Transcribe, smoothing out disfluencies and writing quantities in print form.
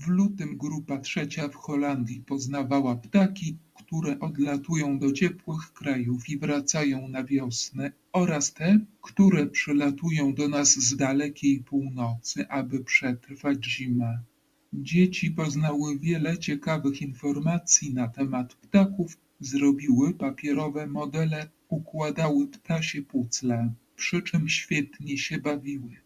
W lutym grupa trzecia w Holandii poznawała ptaki, które odlatują do ciepłych krajów i wracają na wiosnę, oraz te, które przylatują do nas z dalekiej północy, aby przetrwać zimę. Dzieci poznały wiele ciekawych informacji na temat ptaków, zrobiły papierowe modele, układały ptasie pucle, przy czym świetnie się bawiły.